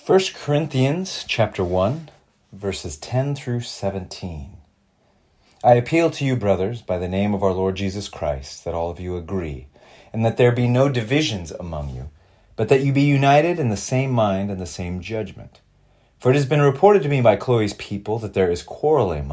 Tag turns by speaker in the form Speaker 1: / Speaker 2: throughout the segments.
Speaker 1: First Corinthians chapter 1, verses 10 through 17. I appeal to you, brothers, by the name of our Lord Jesus Christ, that all of you agree, and that there be no divisions among you, but that you be united in the same mind and the same judgment. For it has been reported to me by Chloe's people that there is quarreling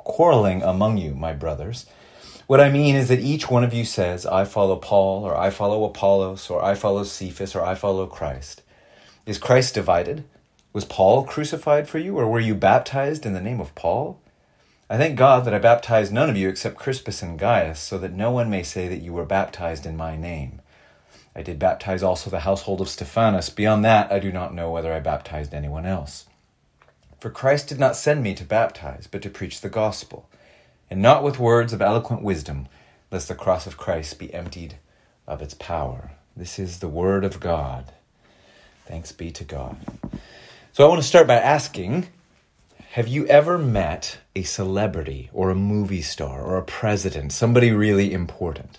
Speaker 1: among you, my brothers. What I mean is that each one of you says, I follow Paul, or I follow Apollos, or I follow Cephas, or I follow Christ. Is Christ divided? Was Paul crucified for you, or were you baptized in the name of Paul? I thank God that I baptized none of you except Crispus and Gaius, so that no one may say that you were baptized in my name. I did baptize also the household of Stephanas. Beyond that, I do not know whether I baptized anyone else. For Christ did not send me to baptize, but to preach the gospel, and not with words of eloquent wisdom, lest the cross of Christ be emptied of its power. This is the word of God. Thanks be to God. So I want to start by asking, have you ever met a celebrity or a movie star or a president, somebody really important?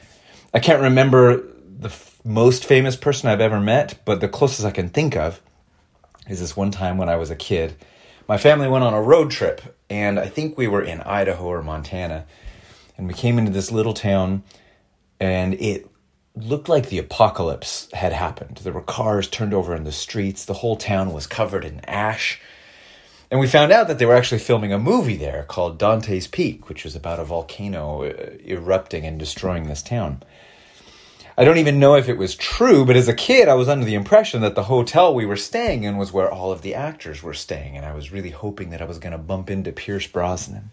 Speaker 1: I can't remember the most famous person I've ever met, but the closest I can think of is this one time when I was a kid. My family went on a road trip, and I think we were in Idaho or Montana, and we came into this little town, and it looked like the apocalypse had happened. There were cars turned over in the streets. The whole town was covered in ash. And we found out that they were actually filming a movie there called Dante's Peak, which was about a volcano erupting and destroying this town. I don't even know if it was true, but as a kid, I was under the impression that the hotel we were staying in was where all of the actors were staying, and I was really hoping that I was going to bump into Pierce Brosnan.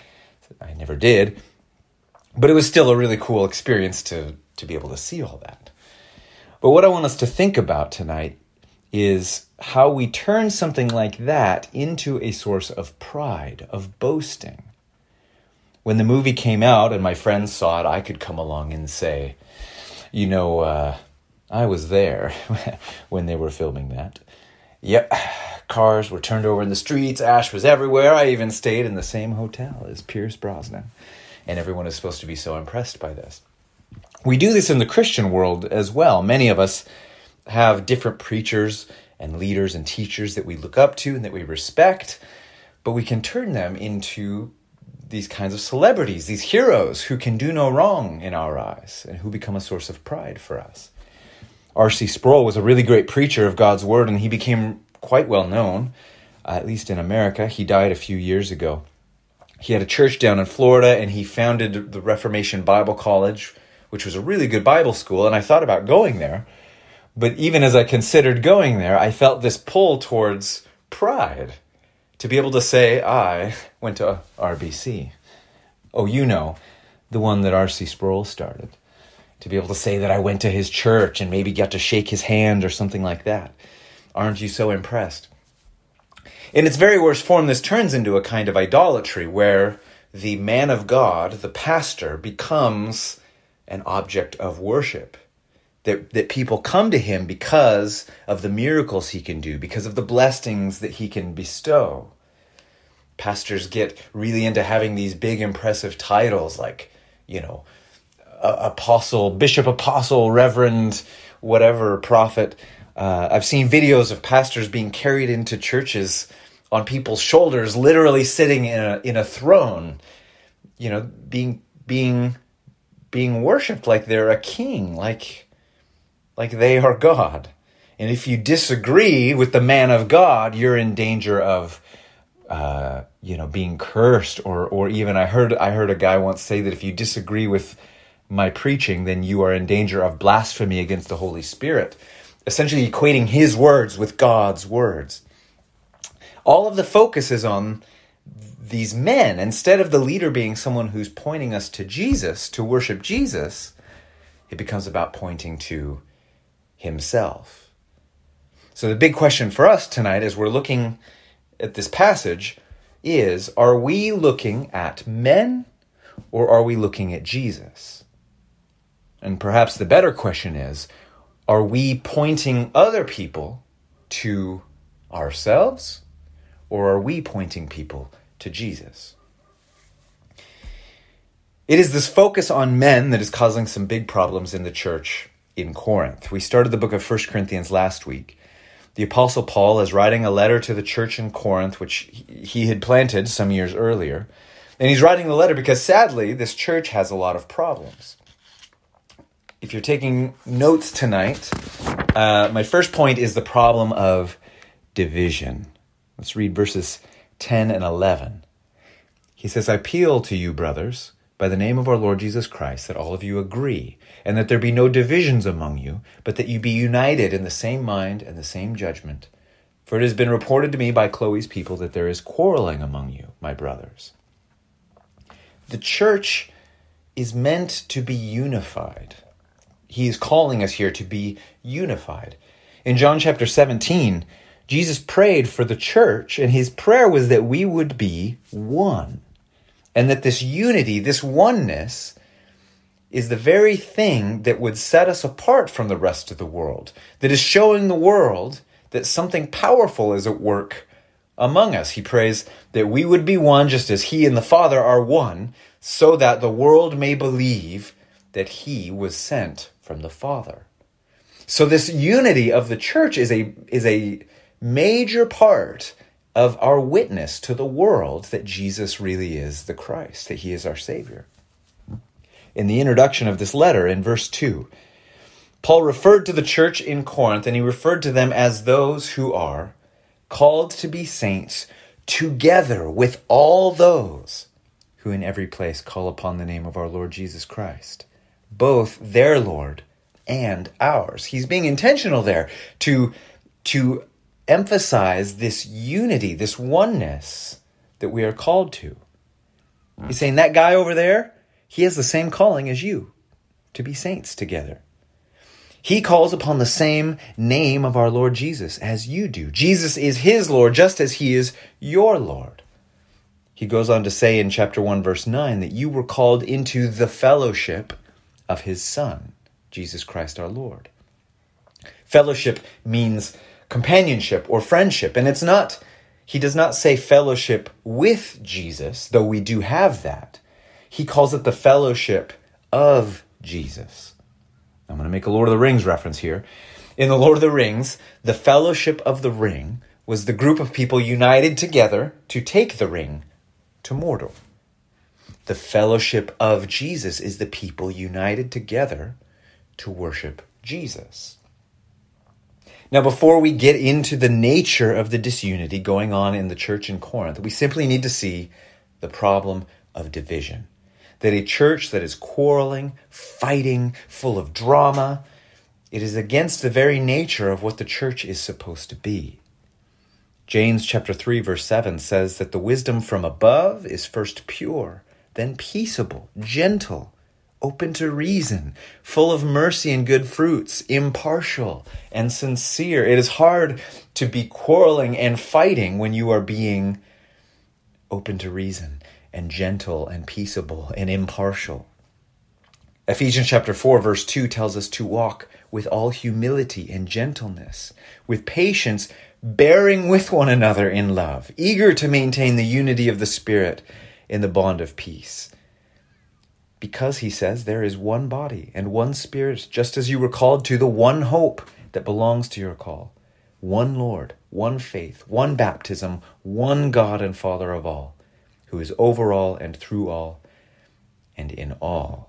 Speaker 1: I never did, but it was still a really cool experience to be able to see all that. But what I want us to think about tonight is how we turn something like that into a source of pride, of boasting. When the movie came out and my friends saw it, I could come along and say, I was there when they were filming that. Yep, cars were turned over in the streets, ash was everywhere. I even stayed in the same hotel as Pierce Brosnan. And everyone is supposed to be so impressed by this. We do this in the Christian world as well. Many of us have different preachers and leaders and teachers that we look up to and that we respect, but we can turn them into these kinds of celebrities, these heroes who can do no wrong in our eyes and who become a source of pride for us. R.C. Sproul was a really great preacher of God's word, and he became quite well known, at least in America. He died a few years ago. He had a church down in Florida, and he founded the Reformation Bible College, which was a really good Bible school, and I thought about going there. But even as I considered going there, I felt this pull towards pride, to be able to say, I went to RBC. Oh, the one that R.C. Sproul started. To be able to say that I went to his church and maybe got to shake his hand or something like that. Aren't you so impressed? In its very worst form, this turns into a kind of idolatry where the man of God, the pastor, becomes an object of worship. That people come to him because of the miracles he can do, because of the blessings that he can bestow. Pastors get really into having these big, impressive titles like, apostle, bishop, apostle, reverend, whatever, prophet. I've seen videos of pastors being carried into churches on people's shoulders, literally sitting in a throne, being worshipped like they're a king, like they are God. And if you disagree with the man of God, you're in danger of, being cursed, or even I heard a guy once say that if you disagree with my preaching, then you are in danger of blasphemy against the Holy Spirit, essentially equating his words with God's words. All of the focus is on these men. Instead of the leader being someone who's pointing us to Jesus, to worship Jesus, it becomes about pointing to himself. So the big question for us tonight as we're looking at this passage is, are we looking at men or are we looking at Jesus? And perhaps the better question is, are we pointing other people to ourselves or are we pointing people to Jesus? It is this focus on men that is causing some big problems in the church in Corinth. We started the book of 1 Corinthians last week, The Apostle Paul is writing a letter to the church in Corinth, which he had planted some years earlier. And he's writing the letter because, sadly, this church has a lot of problems. If you're taking notes tonight, my first point is the problem of division. Let's read verses 10 and 11. He says, I appeal to you, brothers, by the name of our Lord Jesus Christ, that all of you agree, and that there be no divisions among you, but that you be united in the same mind and the same judgment. For it has been reported to me by Chloe's people that there is quarreling among you, my brothers. The church is meant to be unified. He is calling us here to be unified. In John chapter 17, Jesus prayed for the church, and his prayer was that we would be one. And that this unity, this oneness, is the very thing that would set us apart from the rest of the world, that is showing the world that something powerful is at work among us. He prays that we would be one just as he and the Father are one, so that the world may believe that he was sent from the Father. So this unity of the church is a major part of our witness to the world that Jesus really is the Christ, that he is our Savior. In the introduction of this letter, in verse 2, Paul referred to the church in Corinth, and he referred to them as those who are called to be saints, together with all those who in every place call upon the name of our Lord Jesus Christ, both their Lord and ours. He's being intentional there to emphasize this unity, this oneness that we are called to. He's saying that guy over there, he has the same calling as you, to be saints together. He calls upon the same name of our Lord Jesus as you do. Jesus is his Lord just as he is your Lord. He goes on to say in chapter 1, verse 9, that you were called into the fellowship of his Son, Jesus Christ our Lord. Fellowship means companionship or friendship. And he does not say fellowship with Jesus, though we do have that. He calls it the fellowship of Jesus. I'm going to make a Lord of the Rings reference here. In the Lord of the Rings, the fellowship of the ring was the group of people united together to take the ring to Mordor. The fellowship of Jesus is the people united together to worship Jesus. Now, before we get into the nature of the disunity going on in the church in Corinth, we simply need to see the problem of division. That a church that is quarreling, fighting, full of drama, it is against the very nature of what the church is supposed to be. James chapter 3, verse 7 says that the wisdom from above is first pure, then peaceable, gentle, open to reason, full of mercy and good fruits, impartial and sincere. It is hard to be quarreling and fighting when you are being open to reason and gentle and peaceable and impartial. Ephesians chapter 4, verse 2 tells us to walk with all humility and gentleness, with patience, bearing with one another in love, eager to maintain the unity of the Spirit in the bond of peace. Because, he says, there is one body and one Spirit, just as you were called to the one hope that belongs to your call. One Lord, one faith, one baptism, one God and Father of all, who is over all and through all and in all.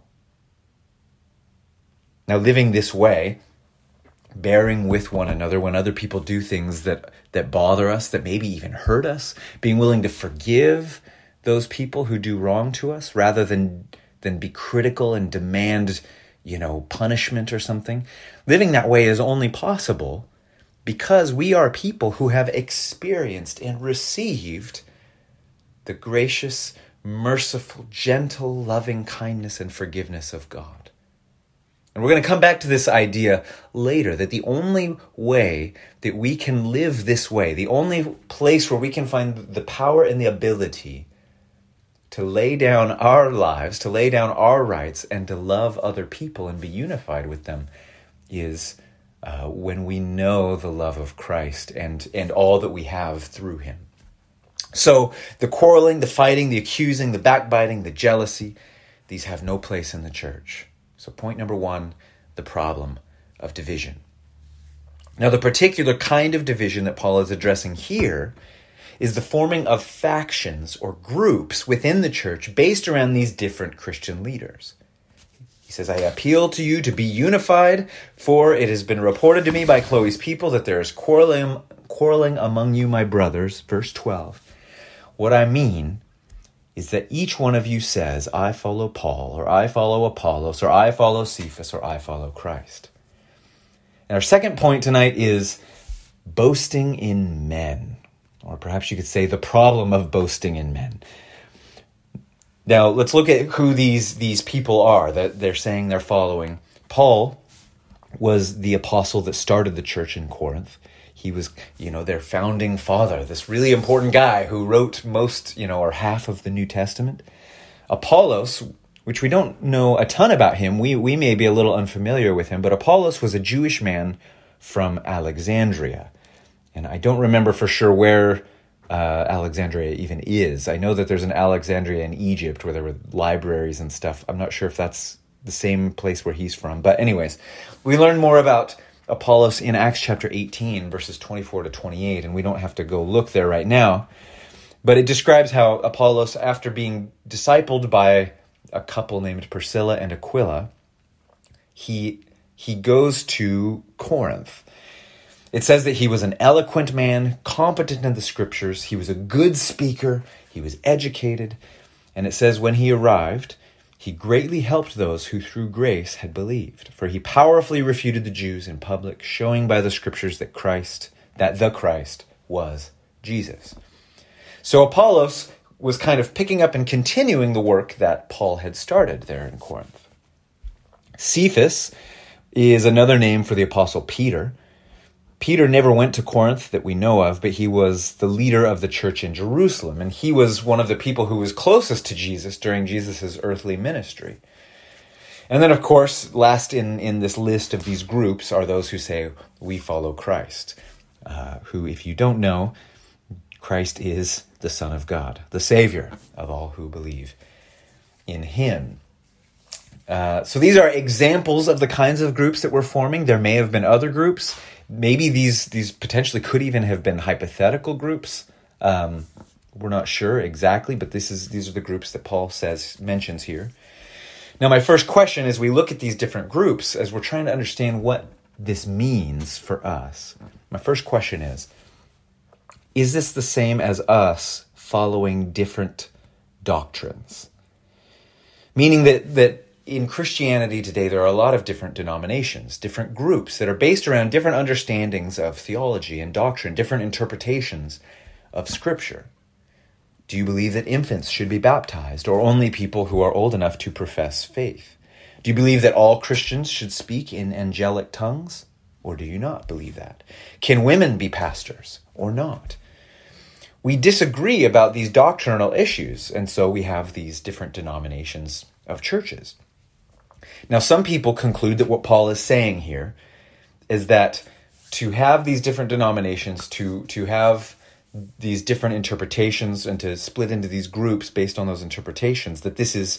Speaker 1: Now, living this way, bearing with one another when other people do things that bother us, that maybe even hurt us, being willing to forgive those people who do wrong to us rather than be critical and demand, punishment or something. Living that way is only possible because we are people who have experienced and received the gracious, merciful, gentle, loving kindness and forgiveness of God. And we're going to come back to this idea later, that the only way that we can live this way, the only place where we can find the power and the ability to lay down our lives, to lay down our rights, and to love other people and be unified with them is when we know the love of Christ and all that we have through him. So the quarreling, the fighting, the accusing, the backbiting, the jealousy, these have no place in the church. So point number one, the problem of division. Now, the particular kind of division that Paul is addressing here is the forming of factions or groups within the church based around these different Christian leaders. He says, I appeal to you to be unified, for it has been reported to me by Chloe's people that there is quarreling among you, my brothers. Verse 12. What I mean is that each one of you says, I follow Paul, or I follow Apollos, or I follow Cephas, or I follow Christ. And our second point tonight is boasting in men, or perhaps you could say the problem of boasting in men. Now, let's look at who these people are that they're saying they're following. Paul was the apostle that started the church in Corinth. He was, their founding father, this really important guy who wrote most, or half of the New Testament. Apollos, which we don't know a ton about him, we may be a little unfamiliar with him, but Apollos was a Jewish man from Alexandria. And I don't remember for sure where Alexandria even is. I know that there's an Alexandria in Egypt where there were libraries and stuff. I'm not sure if that's the same place where he's from. But anyways, we learn more about Apollos in Acts chapter 18, verses 24 to 28, and we don't have to go look there right now. But it describes how Apollos, after being discipled by a couple named Priscilla and Aquila, he goes to Corinth. It says that he was an eloquent man, competent in the scriptures. He was a good speaker. He was educated. And it says when he arrived, he greatly helped those who through grace had believed. For he powerfully refuted the Jews in public, showing by the scriptures that the Christ was Jesus. So Apollos was kind of picking up and continuing the work that Paul had started there in Corinth. Cephas is another name for the apostle Peter. Peter never went to Corinth that we know of, but he was the leader of the church in Jerusalem, and he was one of the people who was closest to Jesus during Jesus' earthly ministry. And then, of course, last in this list of these groups are those who say, we follow Christ, who, if you don't know, Christ is the Son of God, the Savior of all who believe in him. So these are examples of the kinds of groups that we're forming. There may have been other groups. Maybe these potentially could even have been hypothetical groups. We're not sure exactly, but these are the groups that Paul mentions here. Now, my first question as we look at these different groups, as we're trying to understand what this means for us, my first question is this the same as us following different doctrines? Meaning that in Christianity today, there are a lot of different denominations, different groups that are based around different understandings of theology and doctrine, different interpretations of Scripture. Do you believe that infants should be baptized, or only people who are old enough to profess faith? Do you believe that all Christians should speak in angelic tongues, or do you not believe that? Can women be pastors, or not? We disagree about these doctrinal issues, and so we have these different denominations of churches. Now, some people conclude that what Paul is saying here is that to have these different denominations, to have these different interpretations and to split into these groups based on those interpretations, that this is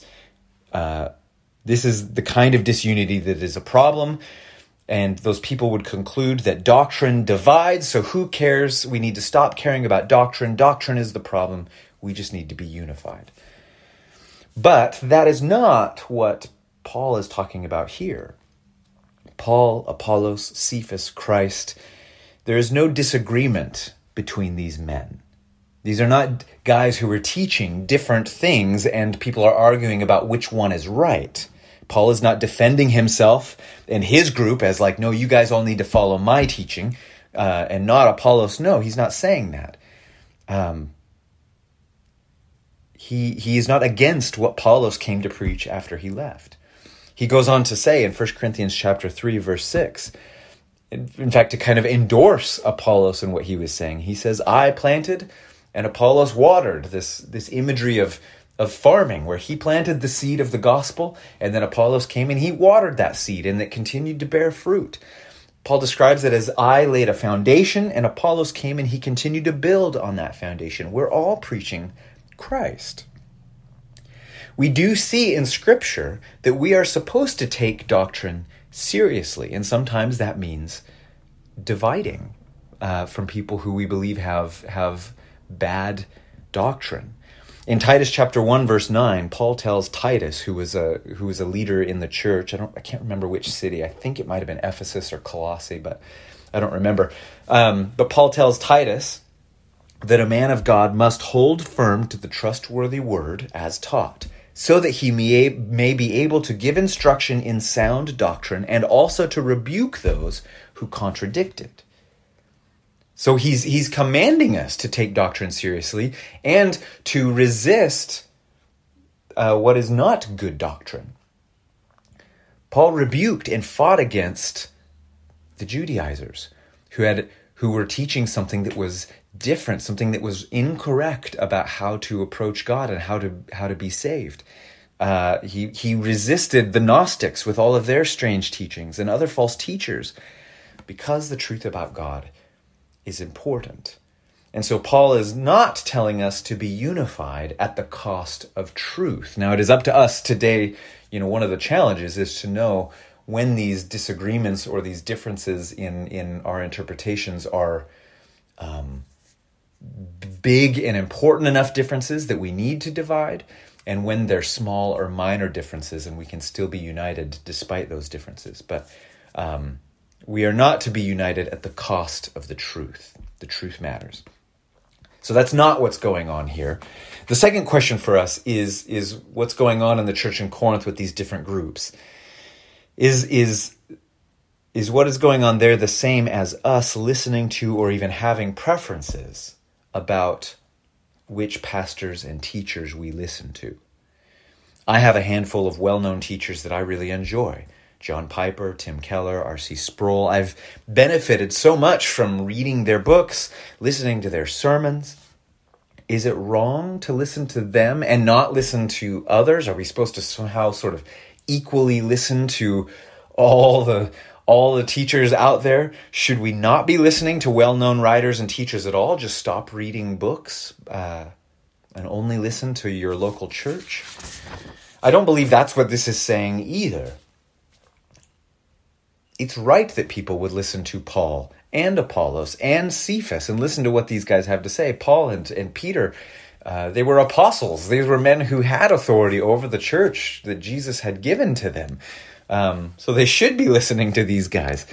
Speaker 1: the kind of disunity that is a problem, and those people would conclude that doctrine divides, so who cares? We need to stop caring about doctrine. Doctrine is the problem. We just need to be unified. But that is not what Paul is talking about here. Paul, Apollos, Cephas, Christ, there is no disagreement between these men. These are not guys who are teaching different things and people are arguing about which one is right. Paul is not defending himself and his group as like, no, you guys all need to follow my teaching and not Apollos. No, he's not saying that. He is not against what Apollos came to preach after he left. He goes on to say in 1 Corinthians chapter 3, verse 6, in fact, to kind of endorse Apollos and what he was saying, he says, I planted and Apollos watered, this imagery of farming, where he planted the seed of the gospel, and then Apollos came and he watered that seed, and it continued to bear fruit. Paul describes it as I laid a foundation, and Apollos came and he continued to build on that foundation. We're all preaching Christ. We do see in Scripture that we are supposed to take doctrine seriously, and sometimes that means dividing from people who we believe have bad doctrine. In Titus chapter 1, verse 9, Paul tells Titus, who was a leader in the church, I can't remember which city, I think it might have been Ephesus or Colossae, but I don't remember. But Paul tells Titus that a man of God must hold firm to the trustworthy word as taught, so that he may be able to give instruction in sound doctrine and also to rebuke those who contradict it. So he's commanding us to take doctrine seriously and to resist what is not good doctrine. Paul rebuked and fought against the Judaizers who were teaching something that was different, something that was incorrect about how to approach God and how to be saved. He resisted the Gnostics with all of their strange teachings and other false teachers, because the truth about God is important. And so Paul is not telling us to be unified at the cost of truth. Now, it is up to us today. One of the challenges is to know when these disagreements or these differences in our interpretations are big and important enough differences that we need to divide, and when they're small or minor differences and we can still be united despite those differences. But we are not to be united at the cost of the truth. The truth matters. So that's not what's going on here. The second question for us is what's going on in the church in Corinth with these different groups. Is what is going on there the same as us listening to or even having preferences about which pastors and teachers we listen to? I have a handful of well-known teachers that I really enjoy. John Piper, Tim Keller, R.C. Sproul. I've benefited so much from reading their books, listening to their sermons. Is it wrong to listen to them and not listen to others? Are we supposed to somehow sort of equally listen to all the teachers out there? Should we not be listening to well-known writers and teachers at all? Just stop reading books and only listen to your local church? I don't believe that's what this is saying either. It's right that people would listen to Paul and Apollos and Cephas and listen to what these guys have to say. Paul and Peter, they were apostles. These were men who had authority over the church that Jesus had given to them. So they should be listening to these guys.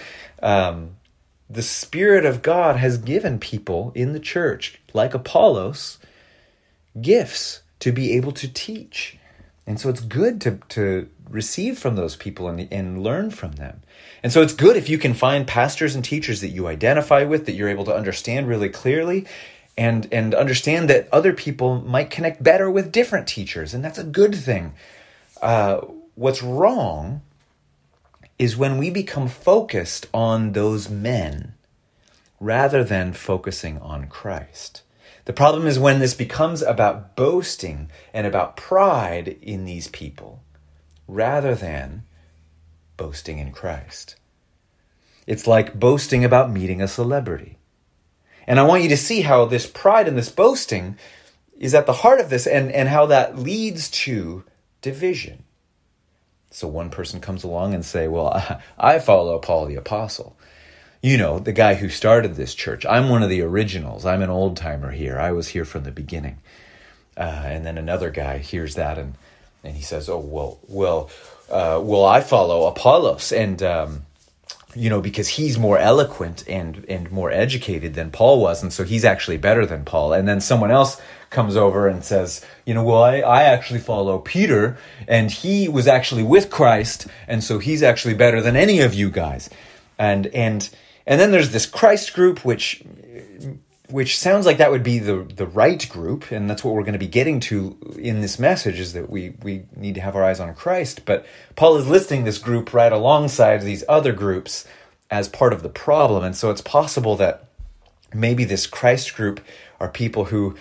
Speaker 1: The Spirit of God has given people in the church, like Apollos, gifts to be able to teach. And so it's good to receive from those people and learn from them. And so it's good if you can find pastors and teachers that you identify with, that you're able to understand really clearly, and understand that other people might connect better with different teachers. And that's a good thing. What's wrong is when we become focused on those men rather than focusing on Christ. The problem is when this becomes about boasting and about pride in these people rather than boasting in Christ. It's like boasting about meeting a celebrity. And I want you to see how this pride and this boasting is at the heart of this and how that leads to division. So one person comes along and say, well, I follow Paul the Apostle. The guy who started this church. I'm one of the originals. I'm an old timer here. I was here from the beginning. And then another guy hears that and he says, oh, well, I follow Apollos. And, because he's more eloquent and more educated than Paul was. And so he's actually better than Paul. And then someone else comes over and says, I actually follow Peter and he was actually with Christ. And so he's actually better than any of you guys. And then there's this Christ group, which sounds like that would be the right group, and that's what we're going to be getting to in this message, is that we need to have our eyes on Christ. But Paul is listing this group right alongside these other groups as part of the problem, and so it's possible that maybe this Christ group are people who,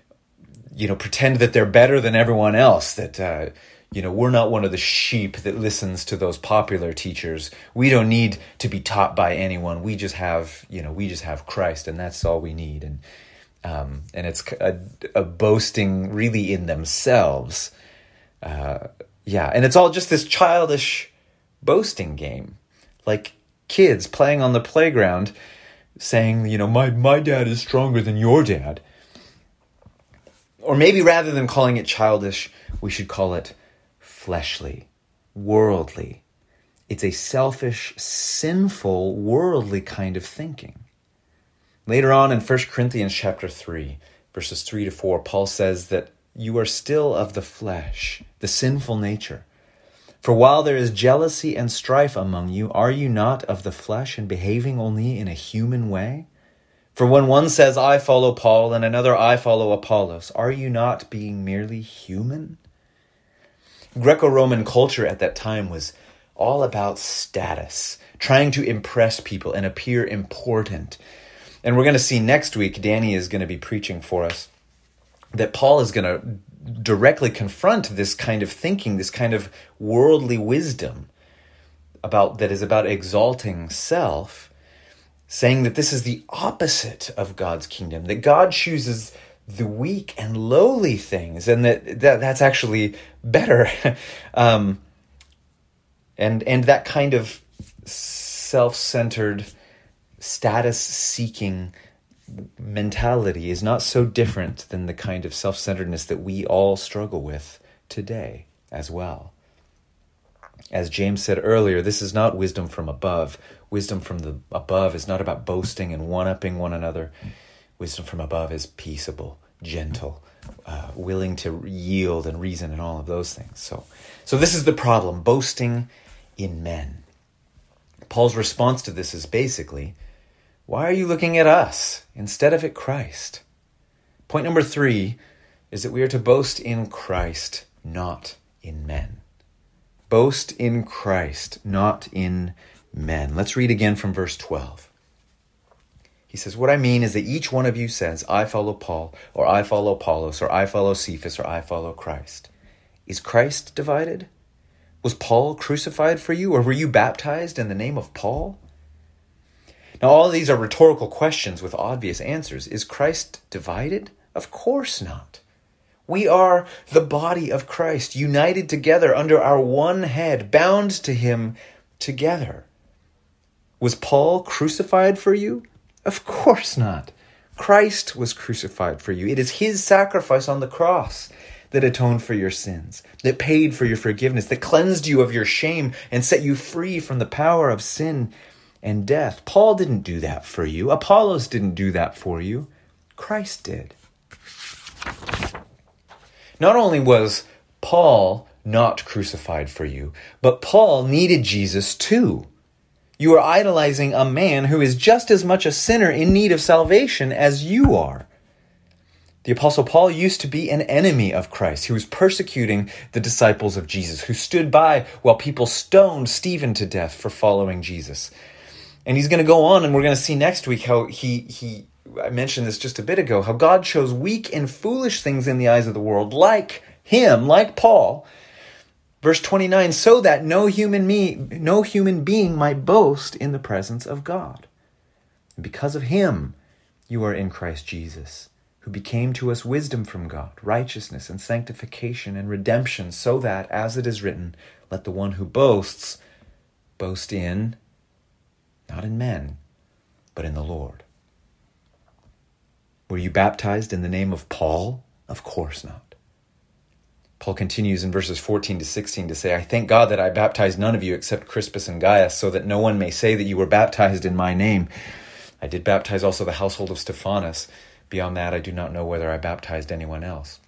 Speaker 1: pretend that they're better than everyone else, that we're not one of the sheep that listens to those popular teachers. We don't need to be taught by anyone. We just have Christ, and that's all we need. And it's a boasting really in themselves. And it's all just this childish boasting game. Like, kids playing on the playground saying, my dad is stronger than your dad. Or maybe rather than calling it childish, we should call it fleshly, worldly. It's a selfish, sinful, worldly kind of thinking. Later on in 1 Corinthians chapter 3, verses 3 to 4, Paul says that you are still of the flesh, the sinful nature. For while there is jealousy and strife among you, are you not of the flesh and behaving only in a human way? For when one says, I follow Paul, and another, I follow Apollos, are you not being merely human? Greco-Roman culture at that time was all about status, trying to impress people and appear important. And we're going to see next week, Danny is going to be preaching for us, that Paul is going to directly confront this kind of thinking, this kind of worldly wisdom that is about exalting self, saying that this is the opposite of God's kingdom, that God chooses the weak and lowly things, and that's actually better. And that kind of self-centered, status-seeking mentality is not so different than the kind of self-centeredness that we all struggle with today as well. As James said earlier, this is not wisdom from above. Wisdom from the above is not about boasting and one-upping one another. Wisdom from above is peaceable, gentle, willing to yield and reason and all of those things. So this is the problem, boasting in men. Paul's response to this is basically, why are you looking at us instead of at Christ? Point number 3 is that we are to boast in Christ, not in men. Boast in Christ, not in men. Let's read again from verse 12. He says, what I mean is that each one of you says, I follow Paul, or I follow Apollos, or I follow Cephas, or I follow Christ. Is Christ divided? Was Paul crucified for you, or were you baptized in the name of Paul? Now, all of these are rhetorical questions with obvious answers. Is Christ divided? Of course not. We are the body of Christ, united together under our one head, bound to him together. Was Paul crucified for you? Of course not. Christ was crucified for you. It is his sacrifice on the cross that atoned for your sins, that paid for your forgiveness, that cleansed you of your shame and set you free from the power of sin and death. Paul didn't do that for you. Apollos didn't do that for you. Christ did. Not only was Paul not crucified for you, but Paul needed Jesus too. You are idolizing a man who is just as much a sinner in need of salvation as you are. The Apostle Paul used to be an enemy of Christ, who was persecuting the disciples of Jesus, who stood by while people stoned Stephen to death for following Jesus. And he's going to go on, and we're going to see next week how I mentioned this just a bit ago, how God chose weak and foolish things in the eyes of the world, like him, like Paul. Verse 29, so that no human being might boast in the presence of God. And because of him, you are in Christ Jesus, who became to us wisdom from God, righteousness and sanctification and redemption, so that, as it is written, let the one who boasts boast in, not in men, but in the Lord. Were you baptized in the name of Paul? Of course not. Paul continues in verses 14 to 16 to say, I thank God that I baptized none of you except Crispus and Gaius, so that no one may say that you were baptized in my name. I did baptize also the household of Stephanas. Beyond that, I do not know whether I baptized anyone else.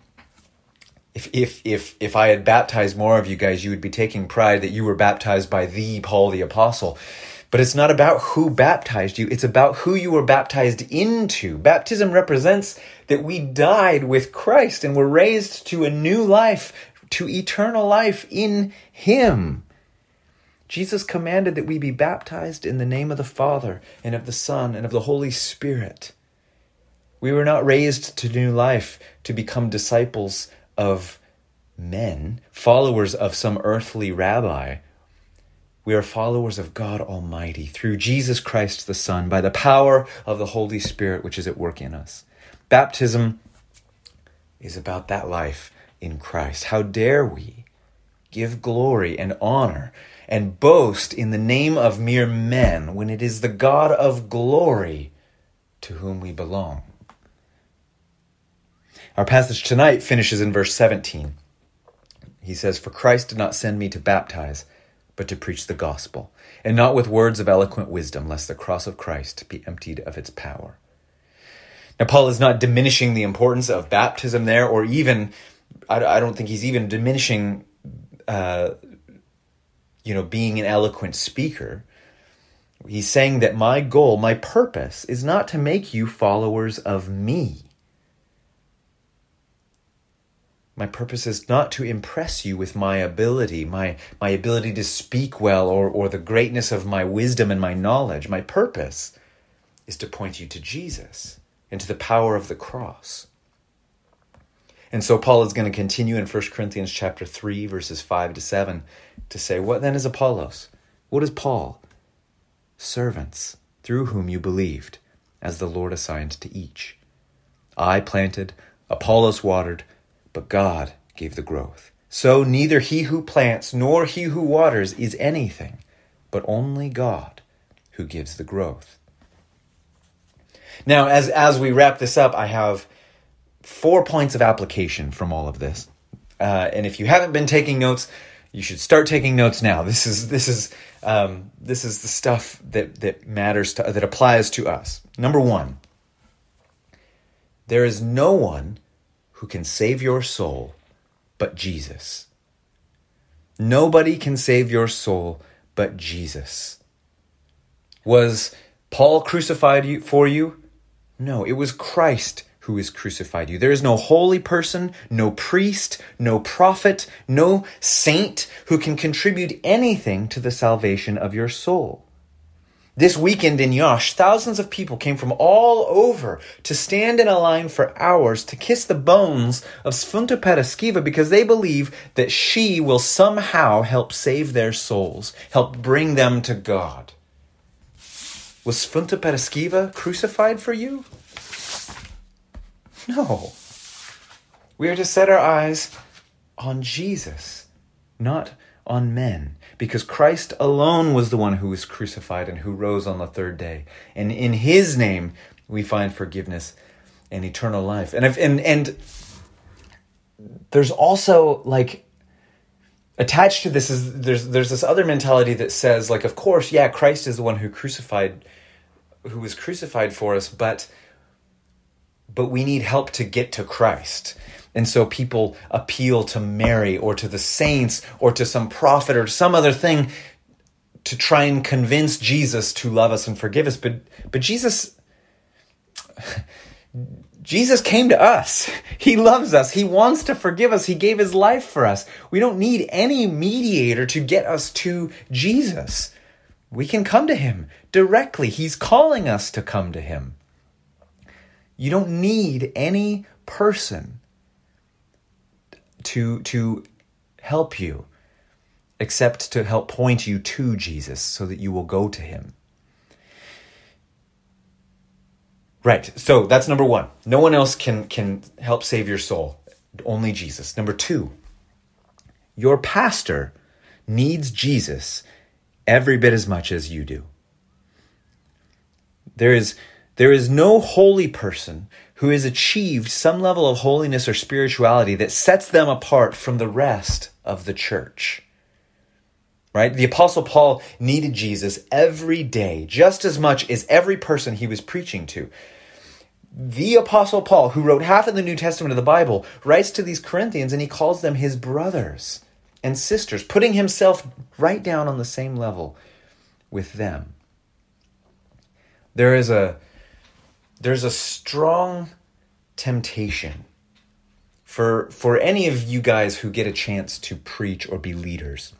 Speaker 1: If I had baptized more of you guys, you would be taking pride that you were baptized by the Paul the Apostle. But it's not about who baptized you. It's about who you were baptized into. Baptism represents that we died with Christ and were raised to a new life, to eternal life in him. Jesus commanded that we be baptized in the name of the Father and of the Son and of the Holy Spirit. We were not raised to new life to become disciples of men, followers of some earthly rabbi. We are followers of God Almighty through Jesus Christ the Son, by the power of the Holy Spirit which is at work in us. Baptism is about that life in Christ. How dare we give glory and honor and boast in the name of mere men when it is the God of glory to whom we belong. Our passage tonight finishes in verse 17. He says, "For Christ did not send me to baptize, but to preach the gospel, and not with words of eloquent wisdom, lest the cross of Christ be emptied of its power." Now, Paul is not diminishing the importance of baptism there, or even, I don't think he's even diminishing, being an eloquent speaker. He's saying that my goal, my purpose, is not to make you followers of me. My purpose is not to impress you with my ability, my ability to speak well, or the greatness of my wisdom and my knowledge. My purpose is to point you to Jesus and to the power of the cross. And so Paul is going to continue in 1 Corinthians chapter 3, verses 5 to 7, to say, what then is Apollos? What is Paul? Servants, through whom you believed, as the Lord assigned to each. I planted, Apollos watered, but God gave the growth. So neither he who plants nor he who waters is anything, but only God who gives the growth. Now, as we wrap this up, I have 4 points of application from all of this. And if you haven't been taking notes, you should start taking notes now. This is the stuff that matters that applies to us. Number 1, there is no one who can save your soul but Jesus. Nobody can save your soul but Jesus. Was Paul crucified for you? No, it was Christ who is crucified you. There is no holy person, no priest, no prophet, no saint who can contribute anything to the salvation of your soul. This weekend in Yash, thousands of people came from all over to stand in a line for hours to kiss the bones of Sfânta Parascheva because they believe that she will somehow help save their souls, help bring them to God. Was Sfânta Parascheva crucified for you? No. We are to set our eyes on Jesus, not on men, because Christ alone was the one who was crucified and who rose on the third day. And in his name, we find forgiveness and eternal life. And there's also, attached to this is there's this other mentality that says, of course, yeah, Christ is the one who was crucified for us, but we need help to get to Christ. And so people appeal to Mary or to the saints or to some prophet or some other thing to try and convince Jesus to love us and forgive us. But Jesus came to us. He loves us. He wants to forgive us. He gave his life for us. We don't need any mediator to get us to Jesus. We can come to him directly. He's calling us to come to him. You don't need any person to help you, except to help point you to Jesus so that you will go to him. Right, so that's number 1. No one else can help save your soul, only Jesus. Number 2, your pastor needs Jesus every bit as much as you do. There is no holy person who has achieved some level of holiness or spirituality that sets them apart from the rest of the church. Right? The Apostle Paul needed Jesus every day, just as much as every person he was preaching to. The Apostle Paul, who wrote half of the New Testament of the Bible, writes to these Corinthians and he calls them his brothers and sisters, putting himself right down on the same level with them. There's a strong temptation for any of you guys who get a chance to preach or be leaders,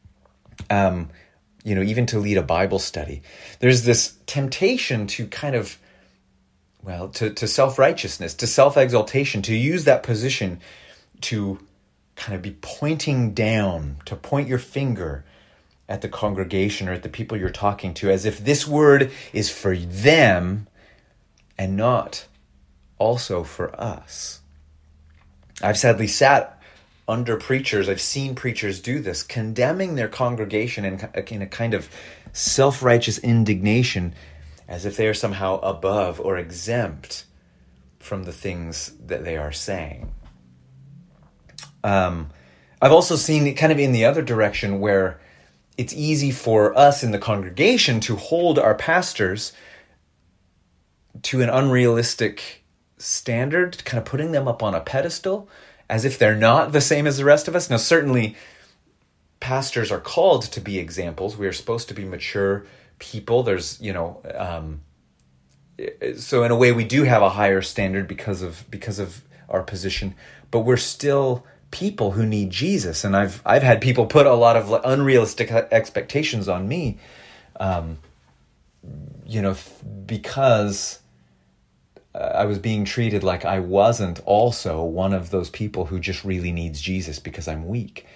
Speaker 1: even to lead a Bible study. There's this temptation to kind of, to self-righteousness, to self-exaltation, to use that position to kind of be pointing down, to point your finger at the congregation or at the people you're talking to, as if this word is for them and not also for us. I've sadly sat under preachers, I've seen preachers do this, condemning their congregation in a kind of self-righteous indignation, as if they are somehow above or exempt from the things that they are saying. I've also seen it kind of in the other direction, where it's easy for us in the congregation to hold our pastors to an unrealistic standard, kind of putting them up on a pedestal as if they're not the same as the rest of us. Now, certainly pastors are called to be examples. We are supposed to be mature people. There's, so in a way we do have a higher standard because of our position, but we're still people who need Jesus. And I've had people put a lot of unrealistic expectations on me, because I was being treated like I wasn't also one of those people who just really needs Jesus because I'm weak.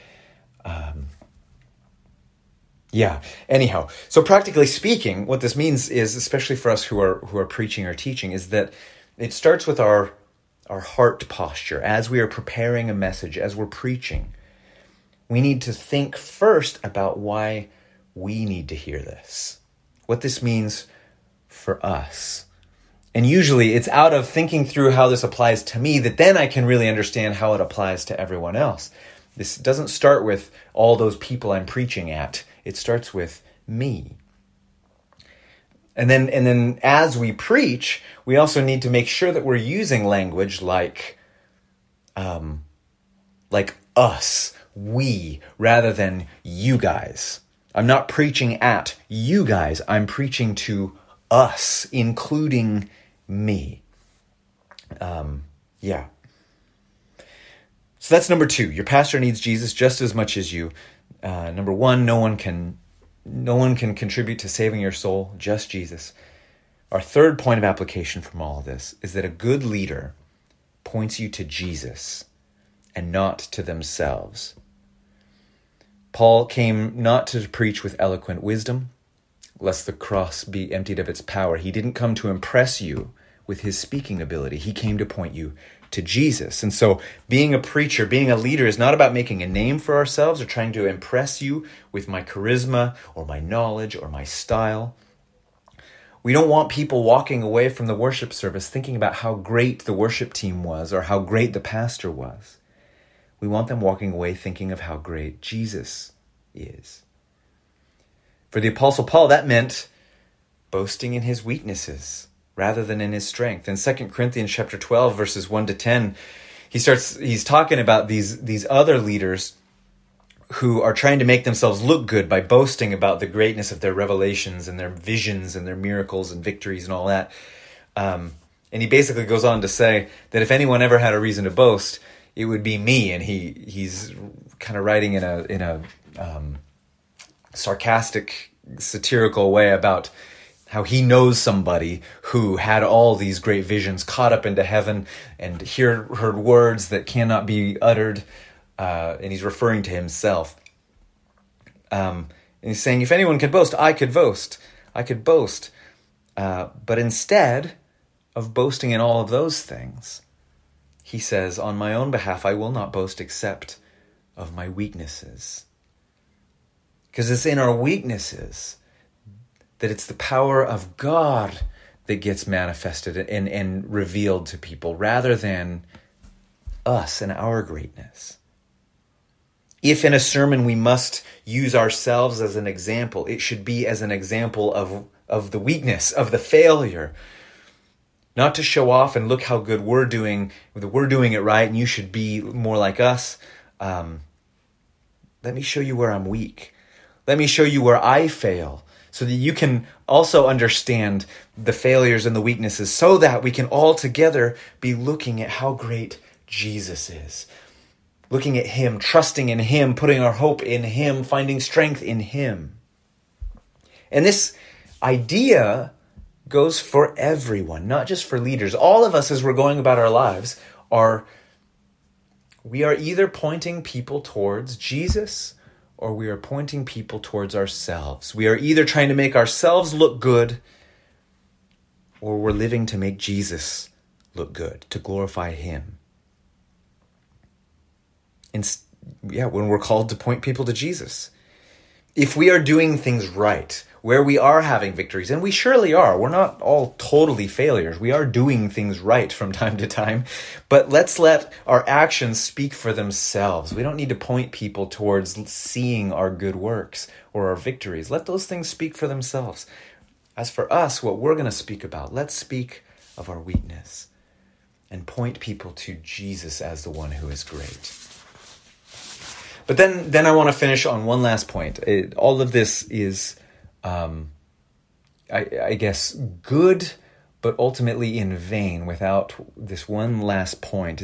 Speaker 1: Anyhow, so practically speaking, what this means is, especially for us who are preaching or teaching, is that it starts with our heart posture. As we are preparing a message, as we're preaching, we need to think first about why we need to hear this, what this means for us. And usually it's out of thinking through how this applies to me that then I can really understand how it applies to everyone else. This doesn't start with all those people I'm preaching at. It starts with me. And then as we preach, we also need to make sure that we're using language like us, we, rather than you guys. I'm not preaching at you guys. I'm preaching to us, including me. So that's number 2. Your pastor needs Jesus just as much as you. Number 1, no one can contribute to saving your soul, just Jesus. Our third point of application from all of this is that a good leader points you to Jesus and not to themselves. Paul came not to preach with eloquent wisdom, lest the cross be emptied of its power. He didn't come to impress you with his speaking ability. He came to point you to Jesus. And so being a preacher, being a leader, is not about making a name for ourselves or trying to impress you with my charisma or my knowledge or my style. We don't want people walking away from the worship service thinking about how great the worship team was or how great the pastor was. We want them walking away thinking of how great Jesus is. For the Apostle Paul, that meant boasting in his weaknesses rather than in his strength. In 2 Corinthians chapter 12, verses 1 to 10, he's talking about these other leaders who are trying to make themselves look good by boasting about the greatness of their revelations and their visions and their miracles and victories and all that. And he basically goes on to say that if anyone ever had a reason to boast, it would be me. And he's kind of writing in a sarcastic, satirical way about how he knows somebody who had all these great visions, caught up into heaven, and heard words that cannot be uttered. And he's referring to himself. And he's saying, if anyone could boast, I could boast. I could boast. But instead of boasting in all of those things, he says, on my own behalf, I will not boast except of my weaknesses. Because it's in our weaknesses that it's the power of God that gets manifested and revealed to people, rather than us and our greatness. If in a sermon we must use ourselves as an example, it should be as an example of the weakness, of the failure. Not to show off and look how good we're doing it right and you should be more like us. Let me show you where I'm weak. Let me show you where I fail, so that you can also understand the failures and the weaknesses, so that we can all together be looking at how great Jesus is. Looking at him, trusting in him, putting our hope in him, finding strength in him. And this idea goes for everyone, not just for leaders. All of us, as we're going about our lives, we are either pointing people towards Jesus or we are pointing people towards ourselves. We are either trying to make ourselves look good or we're living to make Jesus look good, to glorify him. when we're called to point people to Jesus. If we are doing things right, where we are having victories, and we surely are, we're not all totally failures. We are doing things right from time to time, but let's let our actions speak for themselves. We don't need to point people towards seeing our good works or our victories. Let those things speak for themselves. As for us, what we're going to speak about, let's speak of our weakness and point people to Jesus as the one who is great. But then I want to finish on one last point. All of this is, I guess, good, but ultimately in vain without this one last point.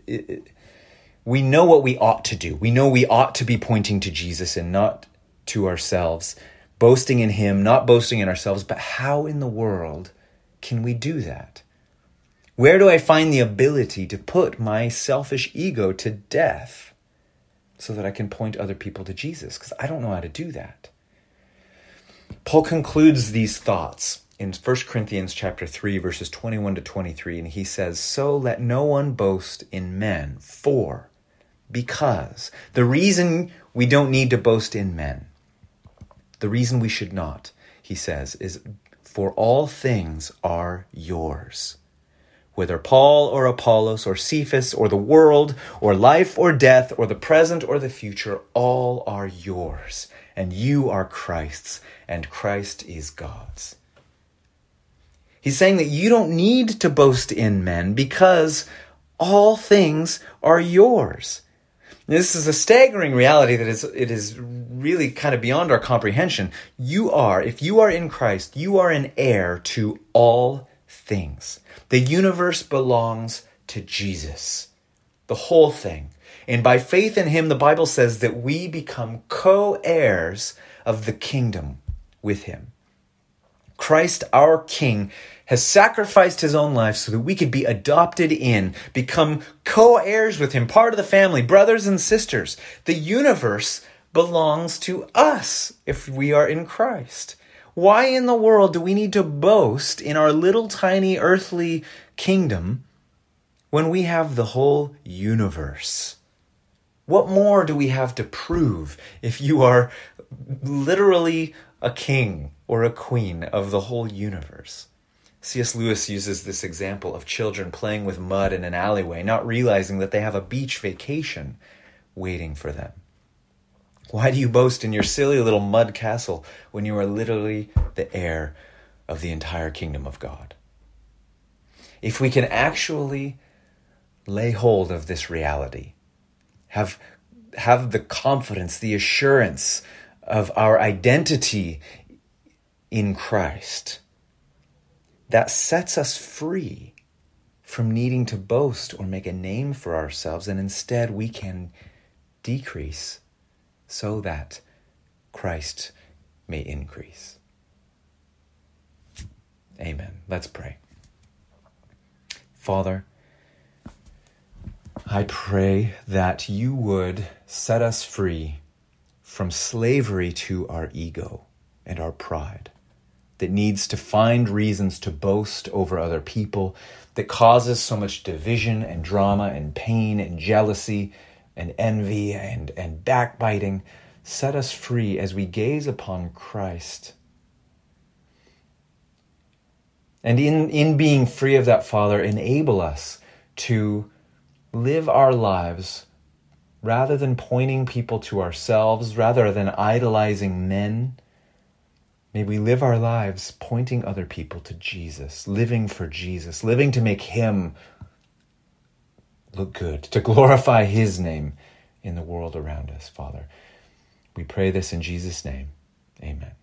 Speaker 1: We know what we ought to do. We know we ought to be pointing to Jesus and not to ourselves, boasting in him, not boasting in ourselves. But how in the world can we do that? Where do I find the ability to put my selfish ego to death so that I can point other people to Jesus? Because I don't know how to do that. Paul concludes these thoughts in 1 Corinthians chapter 3, verses 21 to 23, and he says, "So let no one boast in men, because the reason we don't need to boast in men, the reason we should not, he says, is for all things are yours. Whether Paul or Apollos or Cephas or the world or life or death or the present or the future, all are yours, and you are Christ's, and Christ is God's." He's saying that you don't need to boast in men because all things are yours. This is a staggering reality that it is really kind of beyond our comprehension. If you are in Christ, you are an heir to all things. The universe belongs to Jesus, the whole thing. And by faith in him, the Bible says that we become co-heirs of the kingdom with him. Christ, our King, has sacrificed his own life so that we could be adopted in, become co-heirs with him, part of the family, brothers and sisters. The universe belongs to us if we are in Christ. Why in the world do we need to boast in our little tiny earthly kingdom when we have the whole universe? What more do we have to prove if you are literally a king or a queen of the whole universe? C.S. Lewis uses this example of children playing with mud in an alleyway, not realizing that they have a beach vacation waiting for them. Why do you boast in your silly little mud castle when you are literally the heir of the entire kingdom of God? If we can actually lay hold of this reality, have the confidence, the assurance of our identity in Christ, that sets us free from needing to boast or make a name for ourselves, and instead we can decrease so that Christ may increase. Amen. Let's pray. Father, I pray that you would set us free from slavery to our ego and our pride that needs to find reasons to boast over other people, that causes so much division and drama and pain and jealousy and envy and backbiting. Set us free as we gaze upon Christ. And in being free of that, Father, enable us to live our lives rather than pointing people to ourselves, rather than idolizing men. May we live our lives pointing other people to Jesus, living for Jesus, living to make him look good, to glorify his name in the world around us, Father. We pray this in Jesus' name. Amen.